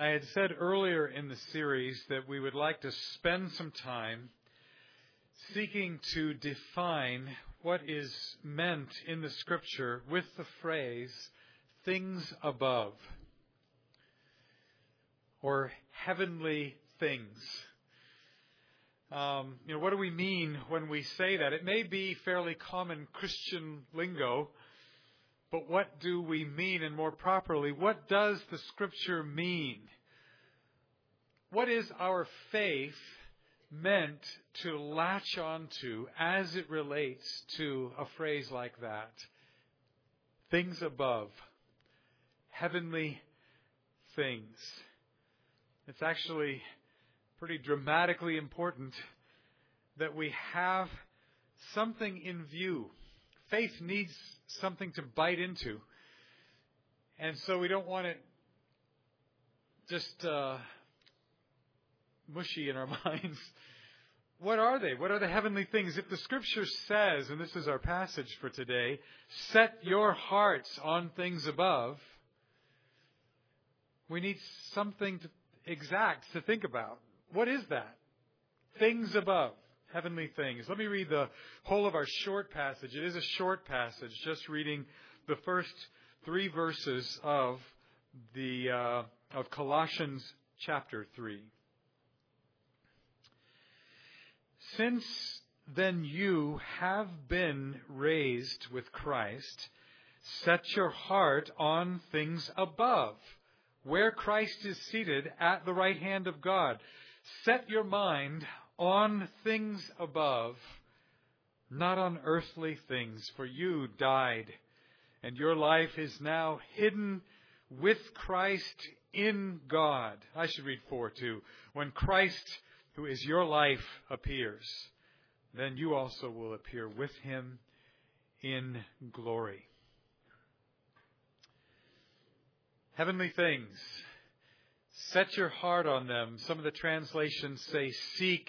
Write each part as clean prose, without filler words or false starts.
I had said earlier in the series that we would like to spend some time seeking to define what is meant in the Scripture with the phrase, things above, or heavenly things. What do we mean when we say that? It may be fairly common Christian lingo, but what do we mean? And more properly, what does the Scripture mean? What is our faith meant to latch onto as it relates to a phrase like that? Things above, heavenly things. It's actually pretty dramatically important that we have something in view. Faith needs something to bite into. And so we don't want it just mushy in our minds. What are they? What are the heavenly things? If the Scripture says, and this is our passage for today, set your hearts on things above, we need something exact to think about. What is that? Things above. Heavenly things. Let me read the whole of our short passage. It is a short passage, just reading the first 3 verses of Colossians chapter 3. Since then you have been raised with Christ, set your heart on things above, where Christ is seated at the right hand of God. Set your mind on things above, not on earthly things, for you died, and your life is now hidden with Christ in God. I should read 4 too. When Christ, who is your life, appears, then you also will appear with him in glory. Heavenly things. Set your heart on them. Some of the translations say, seek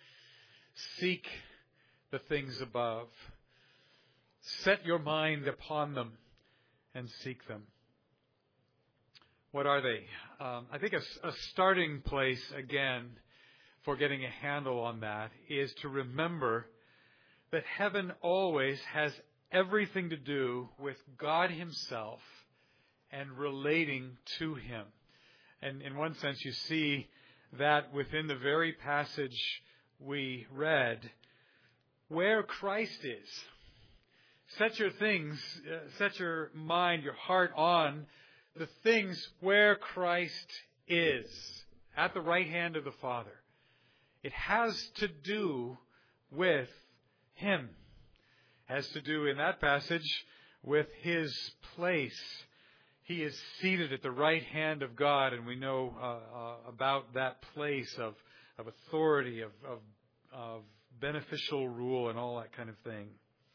the things above. Set your mind upon them and seek them. What are they? I think a starting place, again, for getting a handle on that is to remember that heaven always has everything to do with God himself and relating to him. And in one sense, you see that within the very passage we read, where Christ is. Set your mind, your heart on the things where Christ is, at the right hand of the Father. It has to do with him. It has to do in that passage with his place. He is seated at the right hand of God, and we know about that place of authority, of beneficial rule, and all that kind of thing.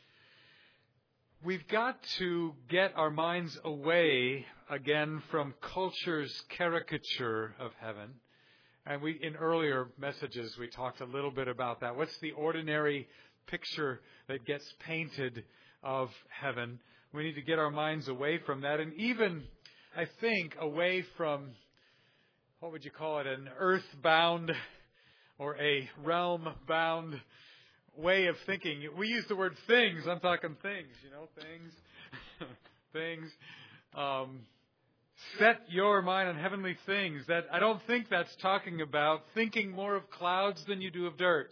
We've got to get our minds away again from culture's caricature of heaven. And in earlier messages, we talked a little bit about that. What's the ordinary picture that gets painted of heaven? We need to get our minds away from that, and even, I think, away from, what would you call it, an earth-bound or a realm-bound way of thinking. We use the word things. I'm talking things, things. Things. Set your mind on heavenly things. That I don't think that's talking about thinking more of clouds than you do of dirt.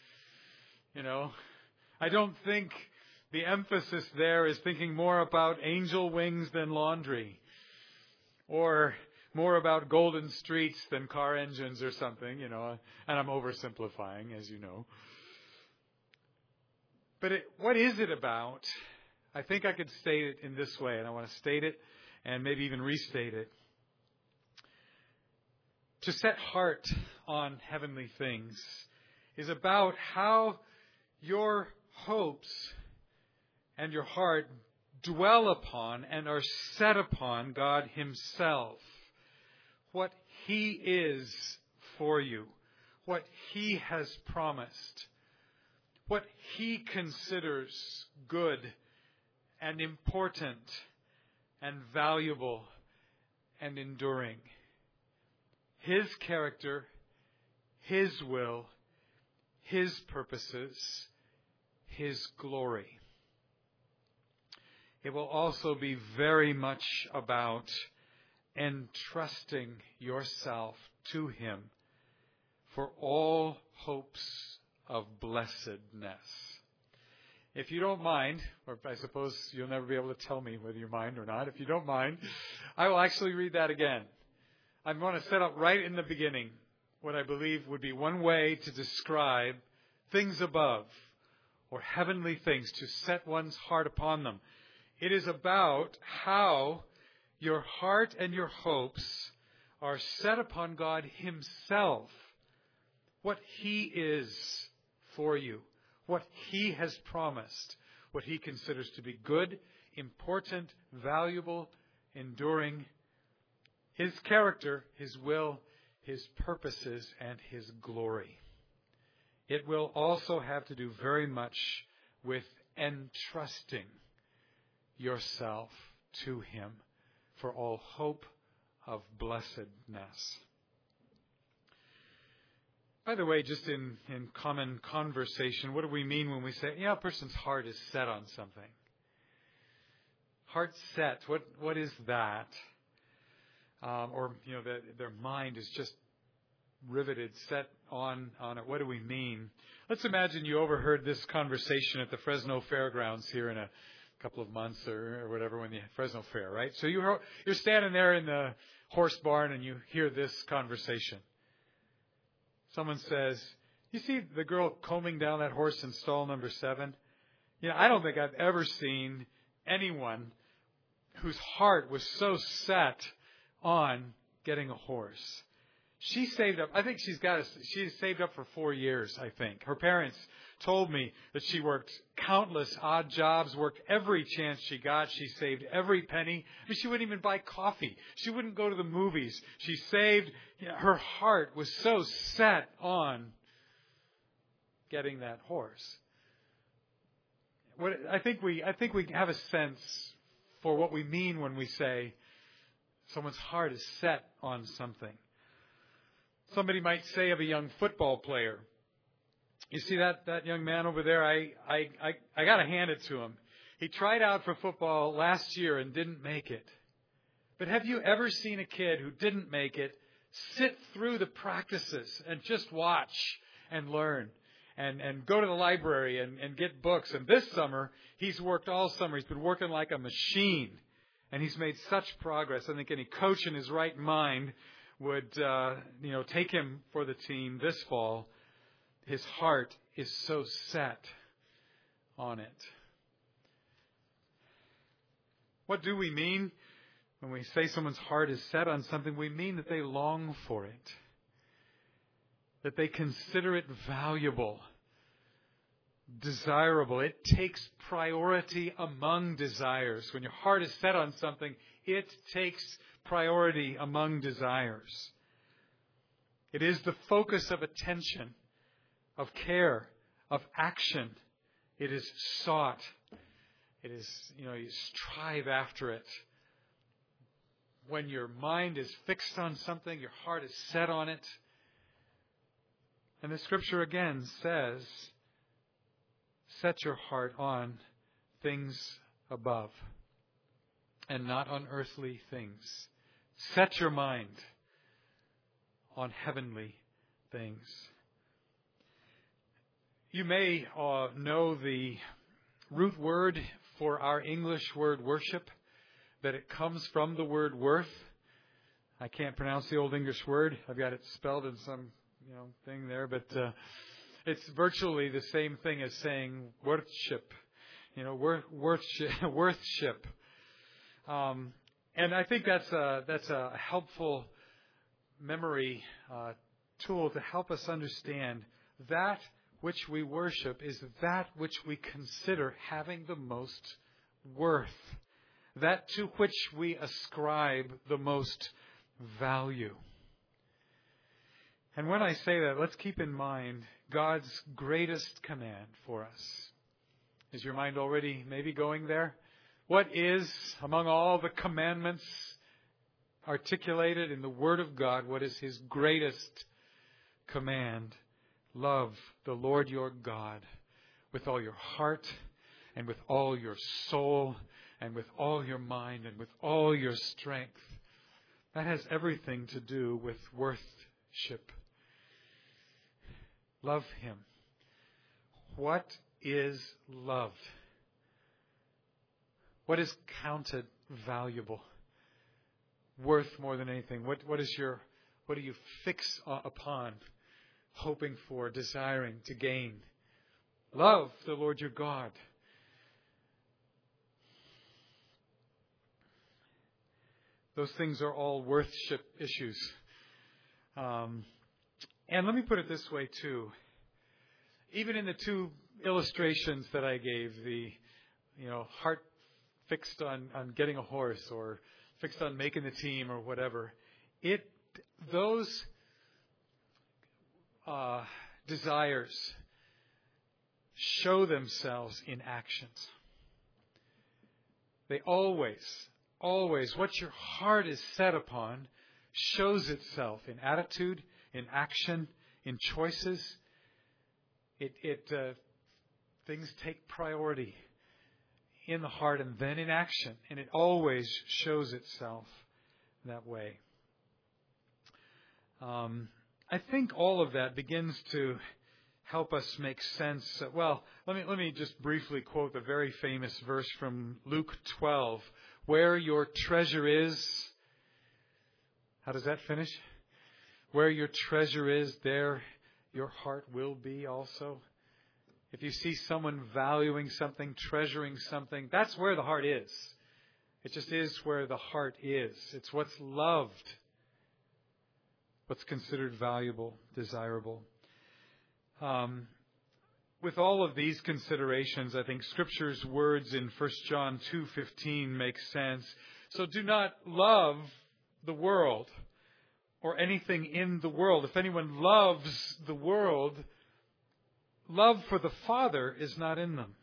I don't think the emphasis there is thinking more about angel wings than laundry, or more about golden streets than car engines or something, and I'm oversimplifying, as you know. But what is it about? I think I could state it in this way, and I want to state it and maybe even restate it. To set heart on heavenly things is about how your hopes and your heart dwell upon and are set upon God himself. What he is for you. What he has promised. What he considers good and important and valuable and enduring. His character, His will, His purposes, His glory. It will also be very much about entrusting yourself to Him for all hopes of blessedness. If you don't mind, or I suppose you'll never be able to tell me whether you mind or not. If you don't mind, I will actually read that again. I'm going to set up right in the beginning what I believe would be one way to describe things above or heavenly things, to set one's heart upon them. It is about how your heart and your hopes are set upon God Himself, what He is for you, what He has promised, what He considers to be good, important, valuable, enduring, His character, His will, His purposes, and His glory. It will also have to do very much with entrusting yourself to Him for all hope of blessedness. By the way, just in common conversation, what do we mean when we say, a person's heart is set on something? Heart set, what is that? Their mind is just riveted, set on it. What do we mean? Let's imagine you overheard this conversation at the Fresno Fairgrounds here in a couple of months or whatever, when the Fresno Fair, right? So you're standing there in the horse barn and you hear this conversation. Someone says, "You see the girl combing down that horse in stall number 7? I don't think I've ever seen anyone whose heart was so set on getting a horse. She saved up. I think she's saved up for 4 years, I think. Her parents told me that she worked countless odd jobs, worked every chance she got. She saved every penny. She wouldn't even buy coffee. She wouldn't go to the movies. She saved. Her heart was so set on getting that horse. I think we have a sense for what we mean when we say someone's heart is set on something. Somebody might say of a young football player, "You see that young man over there? I got to hand it to him. He tried out for football last year and didn't make it. But have you ever seen a kid who didn't make it sit through the practices and just watch and learn and go to the library and get books? And this summer, he's worked all summer. He's been working like a machine. And he's made such progress. I think any coach in his right mind would take him for the team this fall. His heart is so set on it." What do we mean when we say someone's heart is set on something? We mean that they long for it, that they consider it valuable, desirable. It takes priority among desires. When your heart is set on something, it takes priority among desires. It is the focus of attention, of care, of action. It is sought. It is, you strive after it. When your mind is fixed on something, your heart is set on it. And the Scripture again says, set your heart on things above and not on earthly things. Set your mind on heavenly things. You may know the root word for our English word worship, that it comes from the word worth. I can't pronounce the Old English word. I've got it spelled in some thing there, but it's virtually the same thing as saying worship. Worthship. And I think that's a helpful memory tool to help us understand that which we worship is that which we consider having the most worth, that to which we ascribe the most value. And when I say that, let's keep in mind God's greatest command for us. Is your mind already maybe going there? What is, among all the commandments articulated in the Word of God what is His greatest command. Love the Lord your God with all your heart and with all your soul and with all your mind and with all your strength. That has everything to do with worship. Love Him. What is loved? What is counted valuable? Worth more than anything? What do you fix upon, hoping for, desiring to gain? Love the Lord your God. Those things are all worship issues. And let me put it this way too. Even in the two illustrations that I gave, the heart fixed on getting a horse or fixed on making the team or whatever, those desires show themselves in actions. They always, what your heart is set upon shows itself in attitude, in action, in choices. Things take priority in the heart and then in action, and it always shows itself that way. I think all of that begins to help us make sense. Well, let me just briefly quote the very famous verse from Luke 12. Where your treasure is, how does that finish? Where your treasure is, there your heart will be also. If you see someone valuing something, treasuring something, that's where the heart is. It just is where the heart is. It's what's loved, what's considered valuable, desirable. With all of these considerations, I think Scripture's words in 1 John 2:15 make sense. So do not love the world or anything in the world. If anyone loves the world, love for the Father is not in them.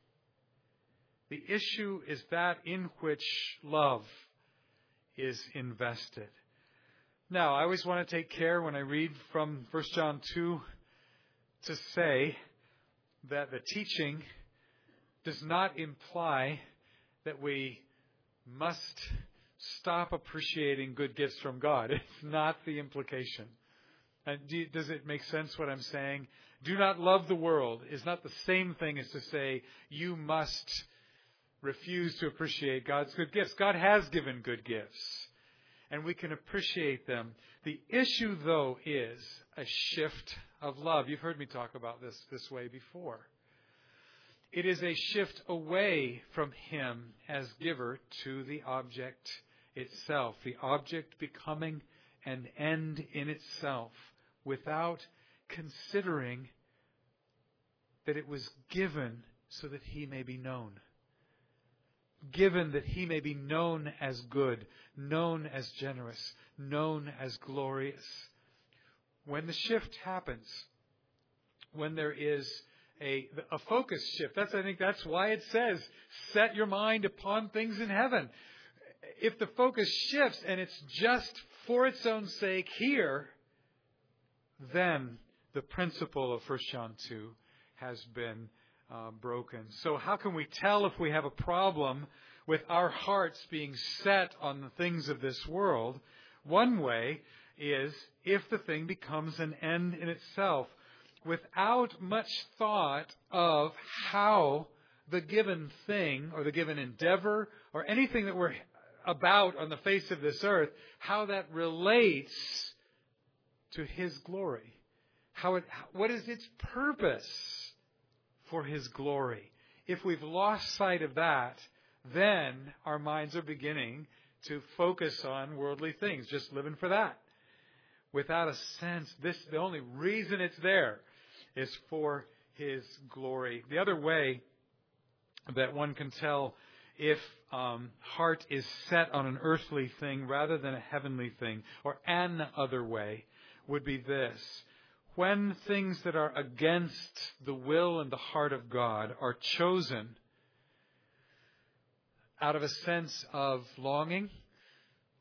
The issue is that in which love is invested. Now, I always want to take care when I read from 1 John 2 to say that the teaching does not imply that we must stop appreciating good gifts from God. It's not the implication. And does it make sense what I'm saying? Do not love the world is not the same thing as to say you must refuse to appreciate God's good gifts. God has given good gifts, and we can appreciate them. The issue, though, is a shift of love. You've heard me talk about this way before. It is a shift away from Him as giver to the object itself, the object becoming an end in itself without considering that it was given so that He may be known. Given that He may be known as good, known as generous, known as glorious. When the shift happens, when there is a focus shift, I think that's why it says, set your mind upon things in heaven. If the focus shifts and it's just for its own sake here, then the principle of 1 John 2 has been broken. So how can we tell if we have a problem with our hearts being set on the things of this world? One way is if the thing becomes an end in itself without much thought of how the given thing or the given endeavor or anything that we're about on the face of this earth, how that relates to His glory. What is its purpose for His glory? If we've lost sight of that, then our minds are beginning to focus on worldly things, just living for that. Without a sense, the only reason it's there is for His glory. The other way that one can tell if heart is set on an earthly thing rather than a heavenly thing, or an other way, would be this. When things that are against the will and the heart of God are chosen out of a sense of longing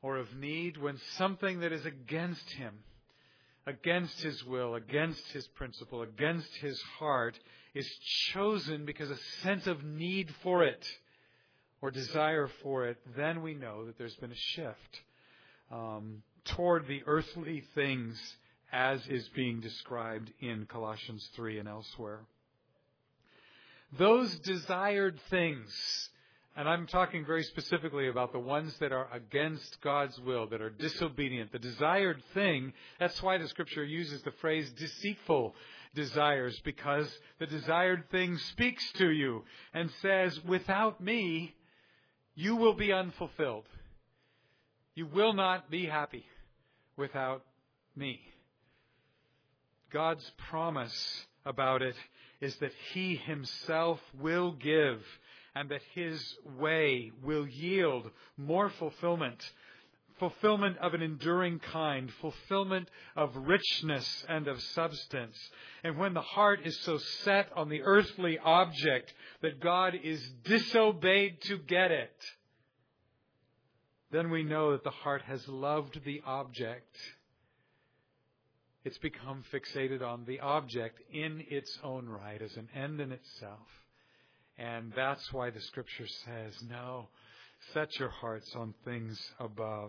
or of need when something that is against Him, against His will, against His principle, against His heart, is chosen because a sense of need for it or desire for it, then we know that there's been a shift toward the earthly things as is being described in Colossians 3 and elsewhere. Those desired things, and I'm talking very specifically about the ones that are against God's will, that are disobedient. The desired thing, that's why the Scripture uses the phrase deceitful desires, because the desired thing speaks to you and says, without me, you will be unfulfilled. You will not be happy without me. God's promise about it is that He Himself will give, and that His way will yield more fulfillment. Fulfillment of an enduring kind. Fulfillment of richness and of substance. And when the heart is so set on the earthly object that God is disobeyed to get it, then we know that the heart has loved the object. It's become fixated on the object in its own right as an end in itself. And that's why the Scripture says, no, set your hearts on things above.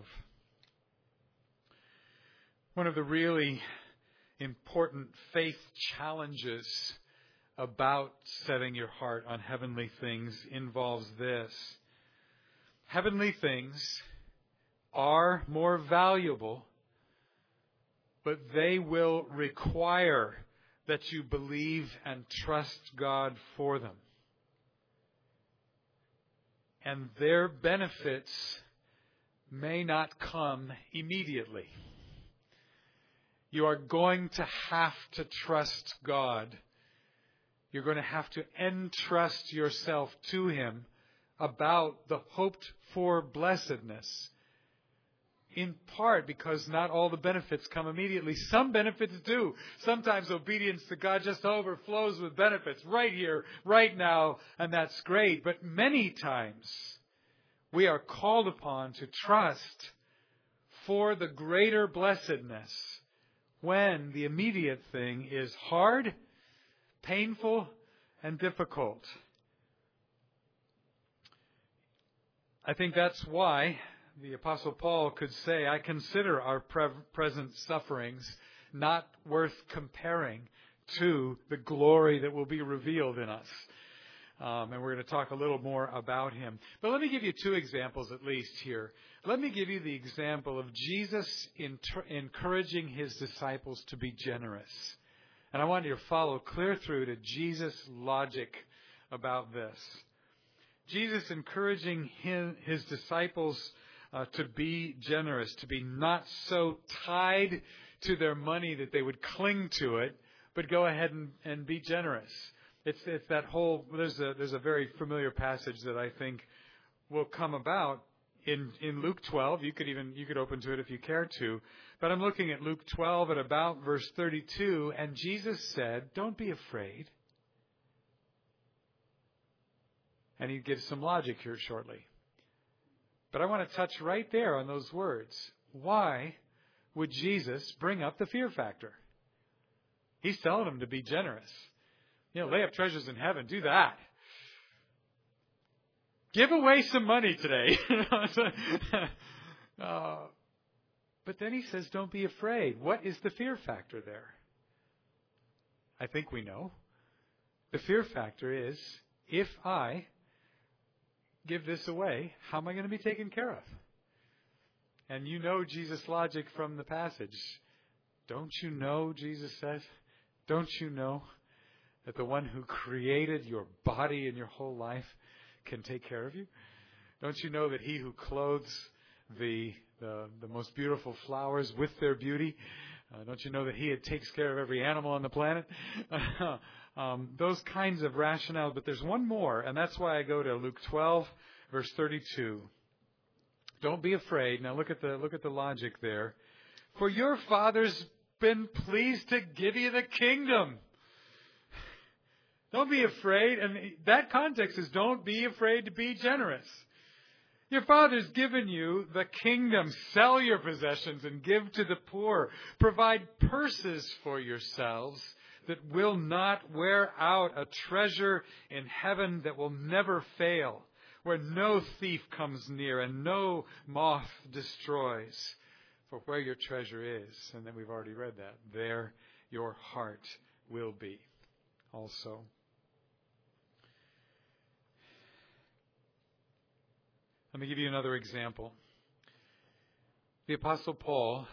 One of the really important faith challenges about setting your heart on heavenly things involves this. Heavenly things are more valuable, but they will require that you believe and trust God for them. And their benefits may not come immediately. You are going to have to trust God. You're going to have to entrust yourself to Him about the hoped-for blessedness. In part because not all the benefits come immediately. Some benefits do. Sometimes obedience to God just overflows with benefits right here, right now, and that's great. But many times we are called upon to trust for the greater blessedness when the immediate thing is hard, painful, and difficult. I think that's why the Apostle Paul could say, I consider our present sufferings not worth comparing to the glory that will be revealed in us. And we're going to talk a little more about him. But let me give you two examples at least here. Let me give you the example of Jesus encouraging His disciples to be generous. And I want you to follow clear through to Jesus' logic about this. Jesus encouraging His disciples to be generous, to be not so tied to their money that they would cling to it, but go ahead and be generous. It's that whole, there's a very familiar passage that I think will come about in Luke 12. You could open to it if you care to. But I'm looking at Luke 12 at about verse 32, and Jesus said, don't be afraid. And He gives some logic here shortly. But I want to touch right there on those words. Why would Jesus bring up the fear factor? He's telling them to be generous. Lay up treasures in heaven. Do that. Give away some money today. But then He says, don't be afraid. What is the fear factor there? I think we know. The fear factor is, if I give this away, how am I going to be taken care of? And you know Jesus' logic from the passage. Don't you know, Jesus says, don't you know that the one who created your body and your whole life can take care of you? Don't you know that He who clothes the most beautiful flowers with their beauty, don't you know that He takes care of every animal on the planet? Those kinds of rationales. But there's one more, and that's why I go to Luke 12, verse 32. Don't be afraid. Now look at the logic there. For your Father's been pleased to give you the kingdom. Don't be afraid. And that context is don't be afraid to be generous. Your Father's given you the kingdom. Sell your possessions and give to the poor. Provide purses for yourselves that will not wear out, a treasure in heaven that will never fail, where no thief comes near and no moth destroys. For where your treasure is, and then we've already read that, there your heart will be also. Let me give you another example. The Apostle Paul,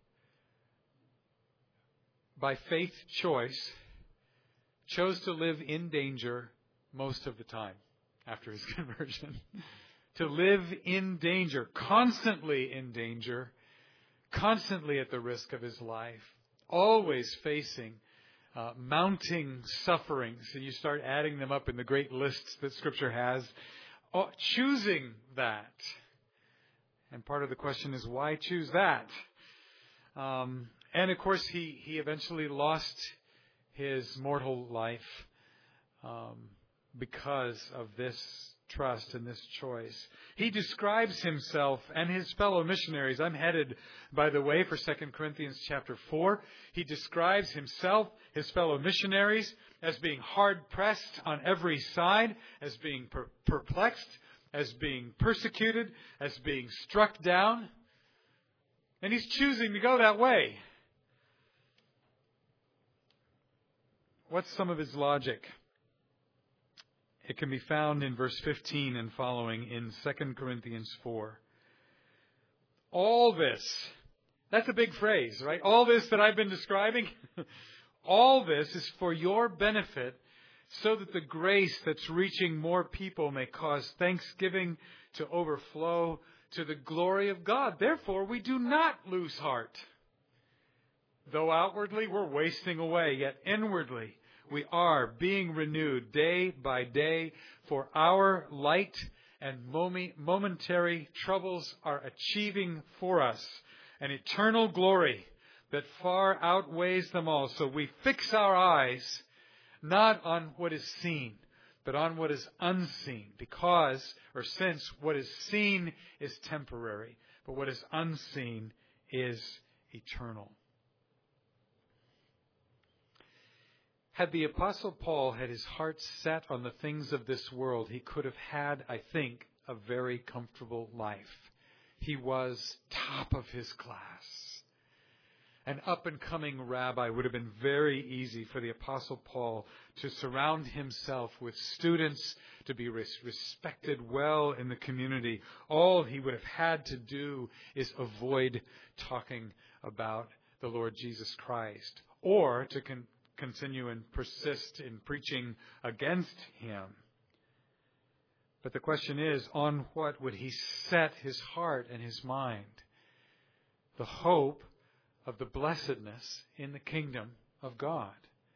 by faith choice, chose to live in danger most of the time after his conversion. To live in danger, constantly in danger, constantly at the risk of his life, always facing mounting sufferings. And you start adding them up in the great lists that Scripture has. Choosing that. And part of the question is, why choose that? And of course, he eventually lost his mortal life because of this trust and this choice. He describes himself and his fellow missionaries. I'm headed, by the way, for 2 Corinthians chapter 4. He describes himself, his fellow missionaries, as being hard-pressed on every side, as being perplexed, as being persecuted, as being struck down. And he's choosing to go that way. What's some of his logic? It can be found in verse 15 and following in 2 Corinthians 4. All this, that's a big phrase, right? All this that I've been describing, all this is for your benefit, so that the grace that's reaching more people may cause thanksgiving to overflow to the glory of God. Therefore, we do not lose heart. Though outwardly we're wasting away, yet inwardly we are being renewed day by day, for our light and momentary troubles are achieving for us an eternal glory that far outweighs them all. So we fix our eyes not on what is seen, but on what is unseen, since what is seen is temporary, but what is unseen is eternal. Had the Apostle Paul had his heart set on the things of this world, he could have had, I think, a very comfortable life. He was top of his class. An up-and-coming rabbi. Would have been very easy for the Apostle Paul to surround himself with students, to be respected well in the community. All he would have had to do is avoid talking about the Lord Jesus Christ, or to continue and persist in preaching against him. But the question is, on what would he set his heart and his mind? The hope of the blessedness in the kingdom of God.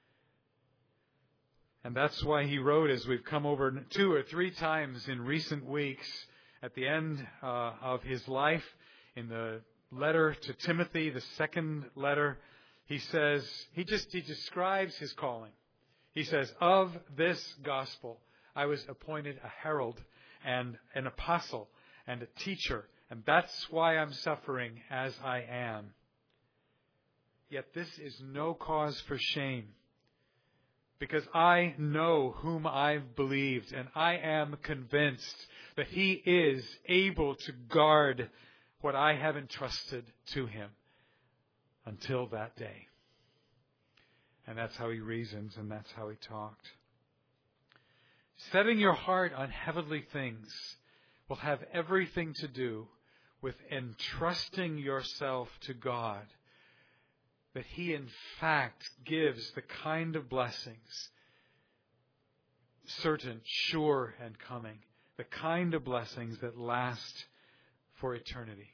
And that's why he wrote, as we've come over 2 or 3 times in recent weeks, at the end of his life, in the letter to Timothy, the second letter, he says, he describes his calling. He says, of this gospel, I was appointed a herald and an apostle and a teacher. And that's why I'm suffering as I am. Yet this is no cause for shame, because I know whom I've believed, and I am convinced that he is able to guard what I have entrusted to him until that day. And that's how he reasons, and that's how he talked. Setting your heart on heavenly things will have everything to do with entrusting yourself to God, that he in fact gives the kind of blessings, certain, sure, and coming, the kind of blessings that last for eternity.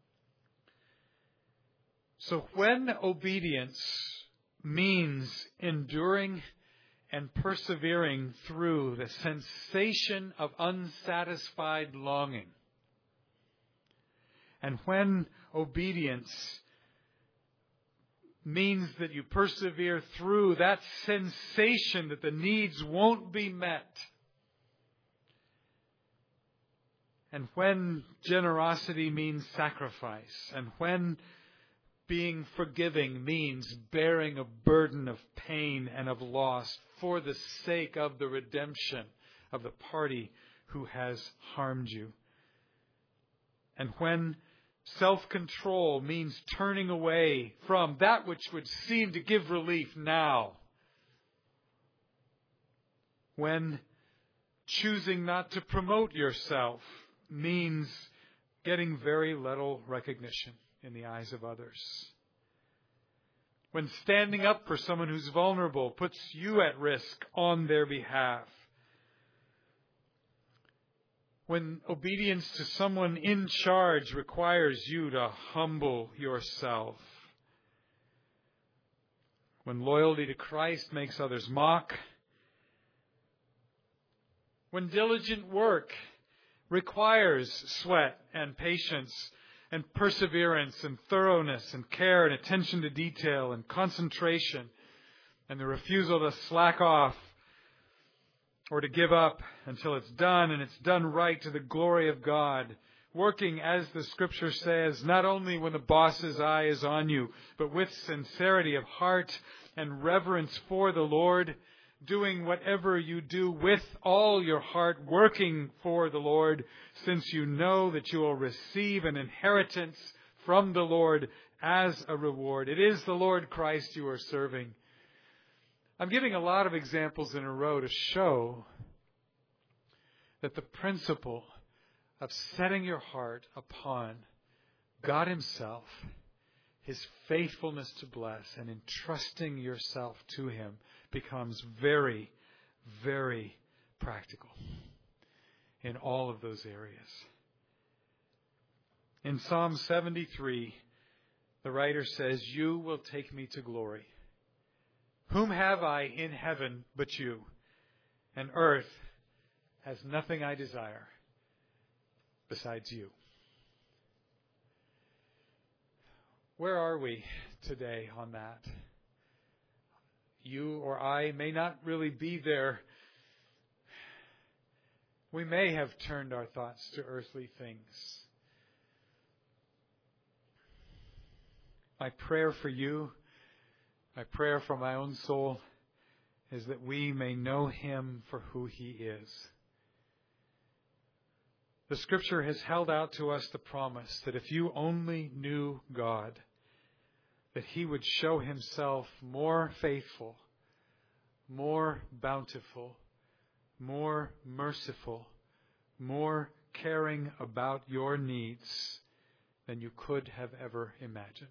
So when obedience means enduring and persevering through the sensation of unsatisfied longing, and when obedience means that you persevere through that sensation that the needs won't be met, and when generosity means sacrifice, and when being forgiving means bearing a burden of pain and of loss for the sake of the redemption of the party who has harmed you. And when self-control means turning away from that which would seem to give relief now. When choosing not to promote yourself means getting very little recognition in the eyes of others. When standing up for someone who's vulnerable puts you at risk on their behalf. When obedience to someone in charge requires you to humble yourself. When loyalty to Christ makes others mock. When diligent work requires sweat and patience and perseverance and thoroughness and care and attention to detail and concentration and the refusal to slack off or to give up until it's done, and it's done right to the glory of God. Working, as the Scripture says, not only when the boss's eye is on you, but with sincerity of heart and reverence for the Lord, doing whatever you do with all your heart, working for the Lord, since you know that you will receive an inheritance from the Lord as a reward. It is the Lord Christ you are serving. I'm giving a lot of examples in a row to show that the principle of setting your heart upon God Himself, His faithfulness to bless, and entrusting yourself to Him becomes very, very practical in all of those areas. In Psalm 73, the writer says, "You will take me to glory. Whom have I in heaven but you? And earth has nothing I desire besides you." Where are we today on that? You or I may not really be there. We may have turned our thoughts to earthly things. My prayer for you, my prayer for my own soul, is that we may know Him for who He is. The Scripture has held out to us the promise that if you only knew God, that He would show Himself more faithful, more bountiful, more merciful, more caring about your needs than you could have ever imagined.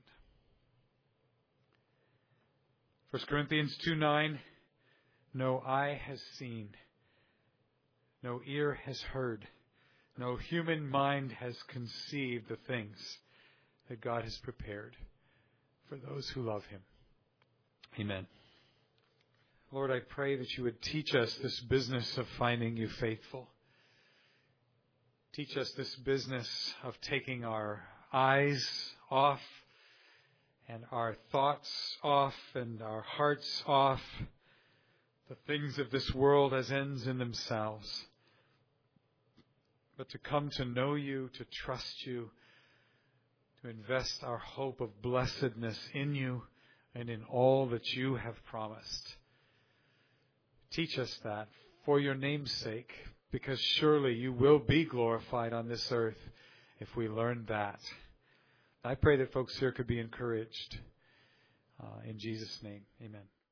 1 Corinthians 2:9, "No eye has seen, no ear has heard, no human mind has conceived the things that God has prepared for those who love Him." Amen. Lord, I pray that you would teach us this business of finding you faithful. Teach us this business of taking our eyes off and our thoughts off and our hearts off the things of this world as ends in themselves, but to come to know you, to trust you, to invest our hope of blessedness in you and in all that you have promised. Teach us that for your name's sake, because surely you will be glorified on this earth if we learn that. I pray that folks here could be encouraged. In Jesus' name, amen.